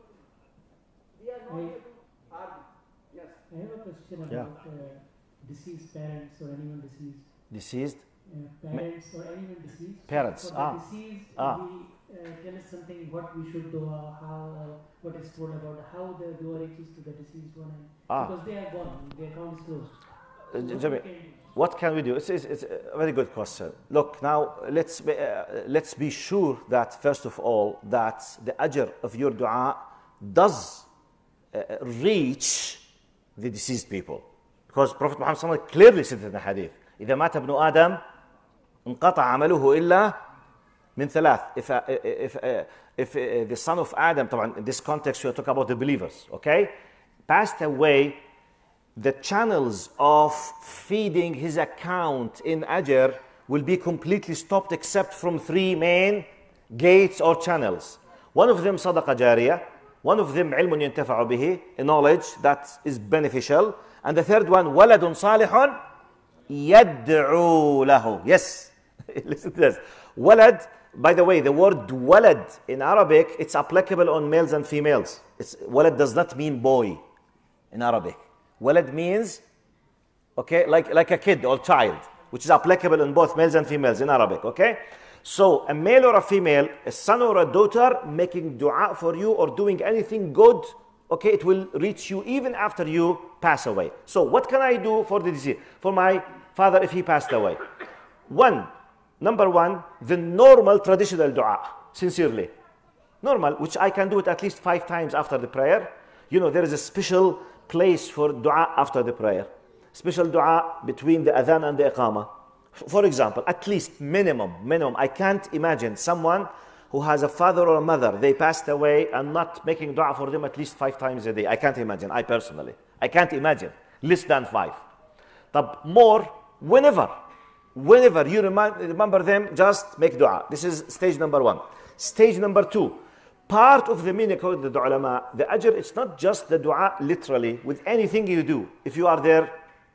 We are not I- here to argue. Yes. I have a question Yeah. about uh, deceased parents or anyone deceased. Deceased? Uh, parents or anyone deceased. Parents, For the ah. deceased, Ah. we uh, tell us something what we should do, uh, how uh, what is told about how the dua reaches to the deceased one, and Ah. because they are gone, their account is closed. Uh, So what Jimmy, we can do? what can we do? It's, it's, it's a very good question. Look, now let's be, uh, let's be sure that first of all that the ajr of your dua does uh, reach the deceased people, because Prophet Muhammad sallallahu alaihi wasallam clearly said in the hadith, إذا مات ابن آدم انقطع عمله إلا من ثلاث. If uh, if uh, if uh, the son of Adam, طبعا in this context we are talking about the believers, okay, passed away, the channels of feeding his account in ajr will be completely stopped except from three main gates or channels. One of them صدقة جارية, one of them علم ينتفع به, a knowledge that is beneficial, and the third one ولد صالح يدعو له. Yes, listen to this. ولد, by the way, the word ولد in Arabic, it's applicable on males and females. It's, ولد does not mean boy in Arabic. Walad means, okay, like, like a kid or child, which is applicable in both males and females in Arabic, okay? So a male or a female, a son or a daughter making dua for you or doing anything good, okay, it will reach you even after you pass away. So what can I do for the deceased? For my father if he passed away? One, number one, the normal traditional dua, sincerely. Normal, which I can do it at least five times after the prayer. You know, there is a special place for dua after the prayer. Special dua between the adhan and the iqamah. For example, at least minimum, minimum, I can't imagine someone who has a father or a mother, they passed away and not making dua for them at least five times a day. I can't imagine, I personally. I can't imagine, less than five. But more, whenever, whenever you remind, remember them, just make dua. This is stage number one. Stage number two, part of the meaning according to the ulama, the ajr, it's not just the dua literally with anything you do. If you are there,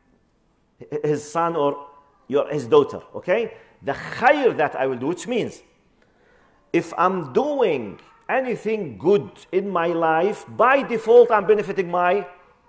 his son or your, his daughter, okay? The khair that I will do, which means if I'm doing anything good in my life, by default I'm benefiting my,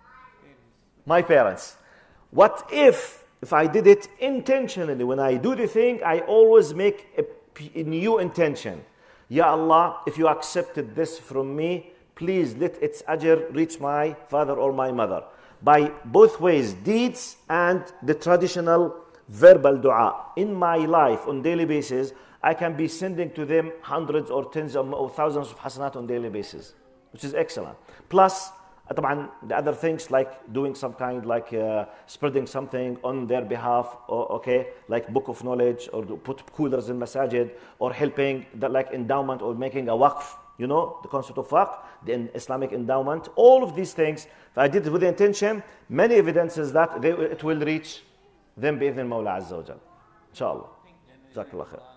my parents. What if, if I did it intentionally, when I do the thing, I always make a, a new intention. Ya Allah, if you accepted this from me, please let its ajr reach my father or my mother. By both ways, deeds and the traditional verbal dua. In my life, on daily basis, I can be sending to them hundreds or tens or thousands of hasanat on daily basis, which is excellent. Plus, طبعا, the other things like doing some kind, like uh, spreading something on their behalf, or, okay, like book of knowledge, or put coolers in masajid, or helping, the, like endowment, or making a waqf, you know, the concept of waqf, the Islamic endowment. All of these things, if I did it with the intention, many evidences that they, it will reach them بإذن Mawla Azza wa Jal. Inshallah. Jazakallah khair.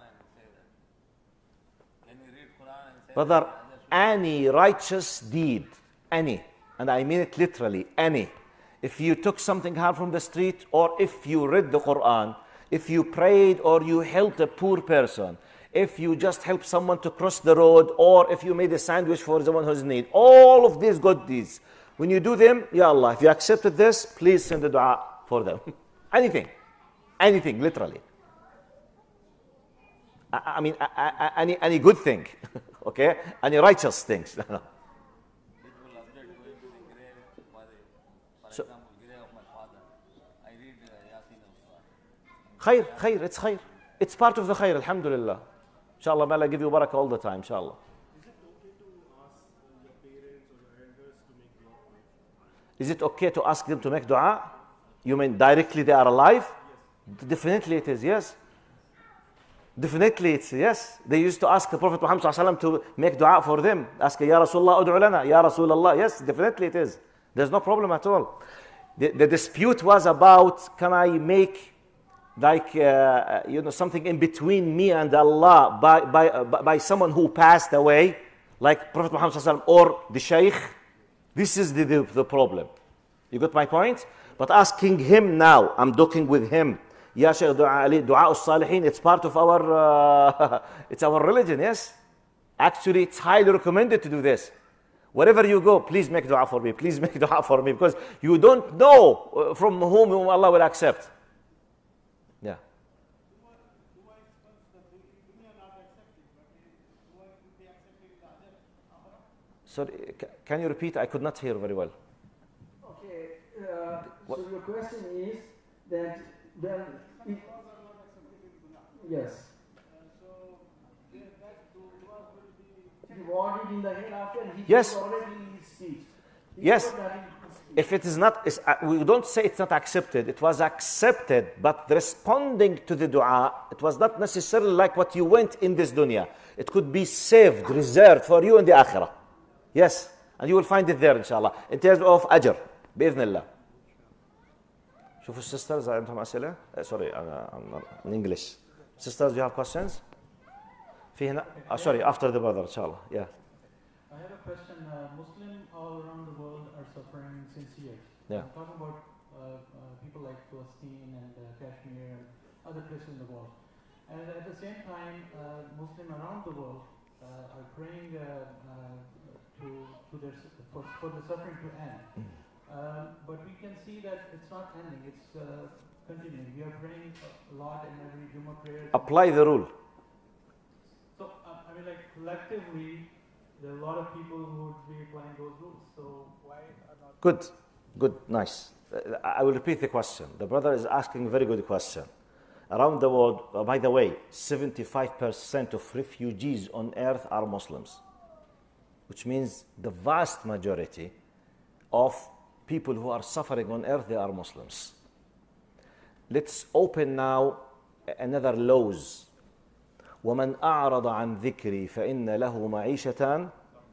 Brother, any righteous deed, any, and I mean it literally, any. If you took something hard from the street, or if you read the Quran, if you prayed or you helped a poor person, if you just helped someone to cross the road, or if you made a sandwich for someone who's in need, all of these good deeds, when you do them, Ya Allah, if you accepted this, please send a dua for them. Anything. anything, literally. I, I mean, I, I, any, any good thing, okay? Any righteous things. It will update going to the grave for, the, for So- example, grave of my father. I read uh, Yasin al Khair, khair, it's khair. It's part of the khair, alhamdulillah. Inshallah, may Allah give you barakah all the time, inshallah. Is it okay to ask them to make dua? You mean directly they are alive? Yes. Definitely it is, yes. Definitely it's, yes. They used to ask the Prophet Muhammad sallallahu alaihi wasallam to make dua for them. Ask, Ya Rasulullah, ud'u lana, Ya Rasulullah. Yes, definitely it is. There's no problem at all. The, the dispute was about, can I make like, uh, you know, something in between me and Allah by, by, uh, by someone who passed away, like Prophet Muhammad sallallahu alaihi wasallam or the Shaykh. This is the, the, the problem. You got my point? But asking him now, I'm talking with him. Ya Shaykh Dua Ali, Dua al-Salihin, it's part of our, uh, it's our religion, yes? Actually, it's highly recommended to do this. Wherever you go, please make dua for me. Please make dua for me. Because you don't know from whom Allah will accept. Yeah. Sorry, can you repeat? I could not hear very well. Okay, uh, so your question is that when it, yes, rewarded in the hereafter, he Yes. told already in his speech. He Yes. told that in his speech. If it is not, it's, uh, we don't say it's not accepted. It was accepted, but responding to the dua, it was not necessarily like what you went in this dunya. It could be saved, reserved for you in the akhirah. Yes, and you will find it there, inshallah. In terms of ajr, بإذن الله. شوفوا sisters, عندهم أسئلة? Uh, sorry, uh, I'm not in English. Sisters, do you have questions? في هنا? Uh, sorry, after the brother, inshallah. Yeah. I have a question. Uh, Muslims all around the world are suffering since years. Yeah. I'm talking about uh, uh, people like Palestine and uh, Kashmir and other places in the world. And at the same time, uh, Muslims around the world uh, are praying uh, uh, to, to their, for, for the suffering to end. Uh, but we can see that it's not ending, it's uh, continuing. We are praying a lot in every Jummah prayer. Apply the rule. So, uh, I mean, like, collectively, there are a lot of people who would be applying those rules. So, why are not... Good, good, nice. Uh, I will repeat the question. The brother is asking a very good question. Around the world, uh, by the way, seventy-five percent of refugees on earth are Muslims, which means the vast majority of people who are suffering on earth, they are Muslims. Let's open now another laws. ومن أعرض عن ذكري فإن له معيشة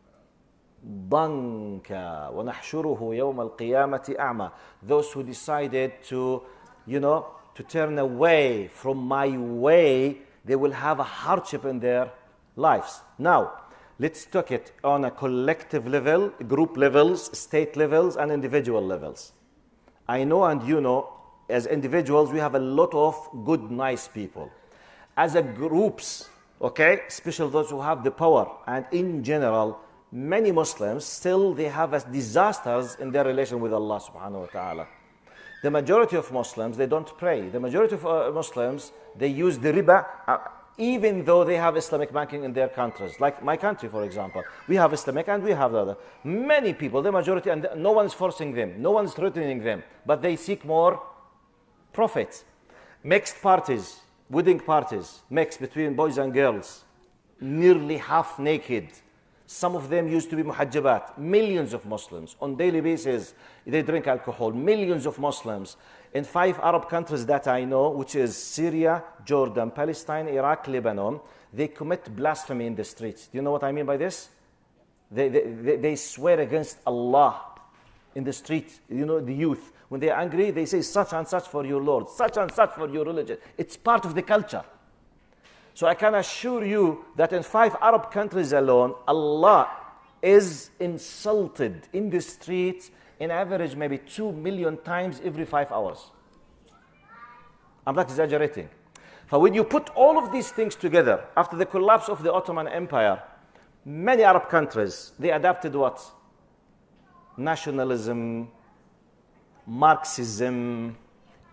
ضنكا ونحشره يوم القيامة أعمى. Those who decided to, you know, to turn away from my way, they will have a hardship in their lives. Now, let's talk it on a collective level, group levels, state levels, and individual levels. I know and you know, as individuals, we have a lot of good, nice people. As a groups, okay, especially those who have the power, and in general, many Muslims still they have a disasters in their relation with Allah subhanahu wa ta'ala. The majority of Muslims, they don't pray. The majority of uh, Muslims, they use the riba, uh, even though they have Islamic banking in their countries. Like my country, for example. We have Islamic and we have the other. Many people, the majority, and no one's forcing them, no one's threatening them, but they seek more profit. Mixed parties, wedding parties, mixed between boys and girls, nearly half naked. Some of them used to be muhajjabat. Millions of Muslims on daily basis, they drink alcohol. Millions of Muslims in five Arab countries that I know, which is Syria, Jordan, Palestine, Iraq, Lebanon, they commit blasphemy in the streets. Do you know what I mean by this? They, they, they swear against Allah in the street. You know, the youth, when they're angry, they say such and such for your Lord, such and such for your religion. It's part of the culture. So I can assure you that in five Arab countries alone, Allah is insulted in the streets in average maybe two million times every five hours. I'm not exaggerating. So when you put all of these things together, after the collapse of the Ottoman Empire, many Arab countries, they adapted what? Nationalism, Marxism,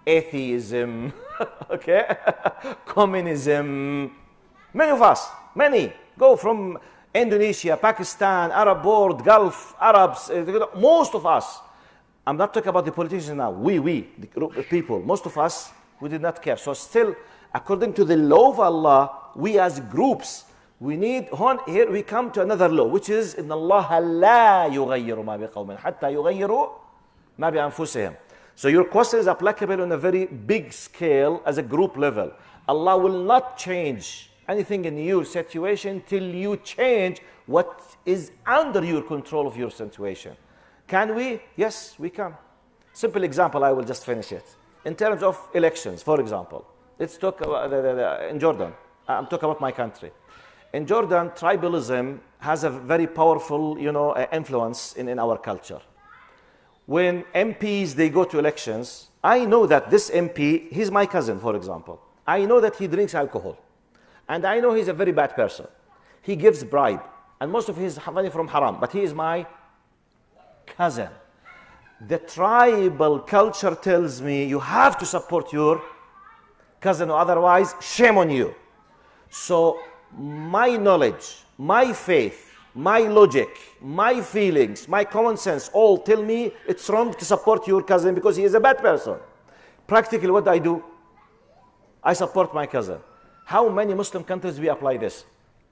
atheism, okay, communism. Many of us, many, go from Indonesia, Pakistan, Arab world, Gulf, Arabs, most of us. I'm not talking about the politicians now. We, we, the group of people, most of us, we did not care. So still, according to the law of Allah, we as groups, we need, here we come to another law, which is, إِنَّ اللَّهَ لَا يُغَيِّرُ مَا بِقَوْمٍ حَتَّى يُغَيِّرُوا مَا بِأَنفُسِهِمْ. So your question is applicable on a very big scale as a group level. Allah will not change anything in your situation till you change what is under your control of your situation. Can we? Yes, we can. Simple example, I will just finish it. In terms of elections, for example, let's talk about the, the, the, in Jordan. I'm talking about my country. In Jordan, tribalism has a very powerful, you know, uh, influence in, in our culture. When M Ps, they go to elections, I know that this M P, he's my cousin, for example. I know that he drinks alcohol. And I know he's a very bad person. He gives bribe. And most of his money from haram. But he is my cousin. The tribal culture tells me you have to support your cousin, or otherwise, shame on you. So my knowledge, my faith, my logic, my feelings, my common sense all tell me it's wrong to support your cousin because he is a bad person. Practically, what do I do? I support my cousin. How many Muslim countries we apply this?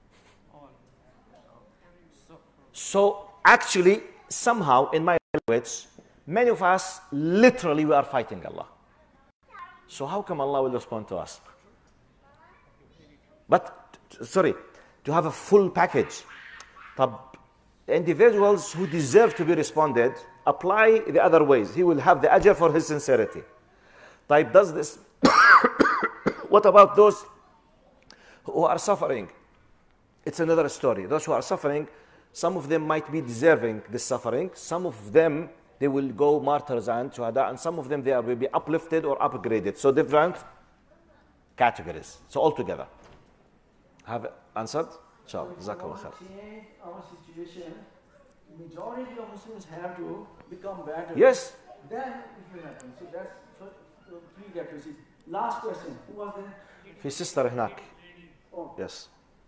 So actually, somehow, in my language, many of us, literally, we are fighting Allah. So how come Allah will respond to us? But, sorry, to have a full package. Individuals who deserve to be responded, apply the other ways. He will have the ajr for his sincerity. Type does this. What about those who are suffering? It's another story. Those who are suffering, some of them might be deserving this suffering. Some of them, they will go martyrs and shuhada, and some of them, they will be uplifted or upgraded. So different categories. So altogether. Have answered? Inshallah. Jazakallah khair. Change our situation. Majority of Muslims have to become better. Yes. Then it will happen. So that's so three categories. Last question. Who was there? في sister هناك. Oh. Yes.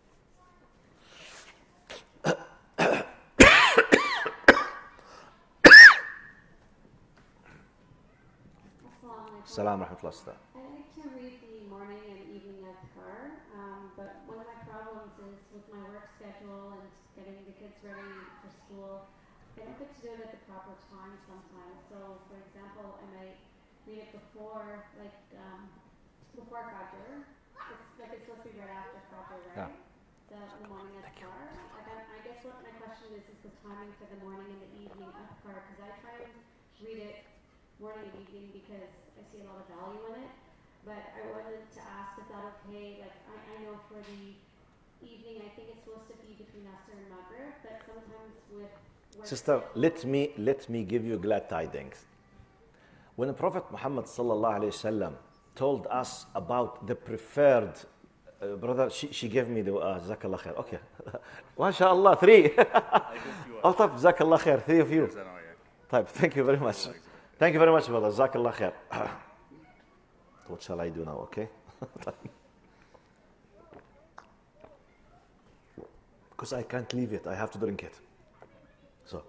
Salam rahmatullah. I like to read the morning and evening adhkar, um, but one of my problems is with my work schedule and getting the kids ready for school. I don't get to do it at the proper time sometimes. So, for example, I might read it before, like um, before Fajr. It's like it's supposed to be right after Fajr, right? Yeah. The, the morning adhkar. I, I guess what my question is is the timing for the morning and the evening adhkar, because I try and read it morning and evening because I see a lot of value in it. But I wanted to ask, is that okay? Like, I, I know for the evening, I think it's supposed to be between Asr and Maghrib, but sometimes with work Sister, schedule- let me let me give you glad tidings. When the Prophet Muhammad sallallahu alaihi wasallam told us about the preferred, uh, brother, she, she gave me the uh, Jazakallah khair. Okay, MashaAllah, three. Oh, طيب, Jazakallah khair, three of you. طيب, thank you very much. Thank you very much, brother. Jazakallah khair. What shall I do now? Okay. Because I can't leave it. I have to drink it. So,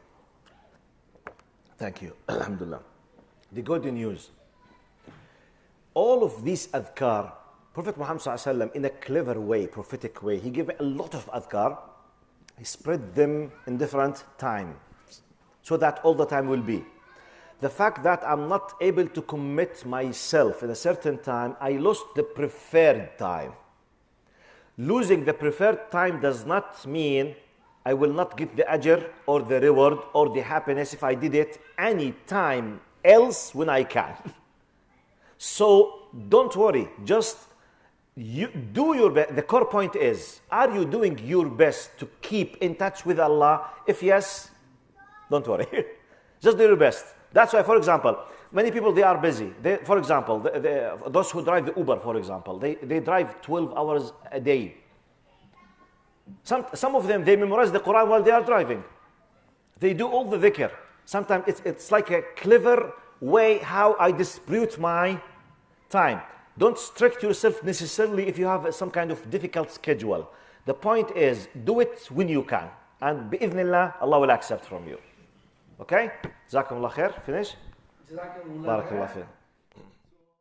thank you. Alhamdulillah. The good news. All of these adhkar, Prophet Muhammad sallallahu alaihi wasallam, in a clever way, prophetic way, he gave a lot of adhkar. He spread them in different times, so that all the time will be. The fact that I'm not able to commit myself in a certain time, I lost the preferred time. Losing the preferred time does not mean I will not get the ajr or the reward or the happiness if I did it any time else when I can. So don't worry, just you do your best. The core point is, are you doing your best to keep in touch with Allah? If yes, don't worry. Just do your best. That's why, for example, many people, they are busy. They, for example, the, the, those who drive the Uber, for example, they, they drive twelve hours a day. Some, some of them, they memorize the Quran while they are driving. They do all the dhikr. Sometimes it's, it's like a clever way how I distribute my time. Don't restrict yourself necessarily if you have some kind of difficult schedule. The point is, do it when you can. And bi'idhnillah, Allah will accept from you. Okay? Jazakumullah khair. Finish? Jazakumullah Barakallah khair. khair.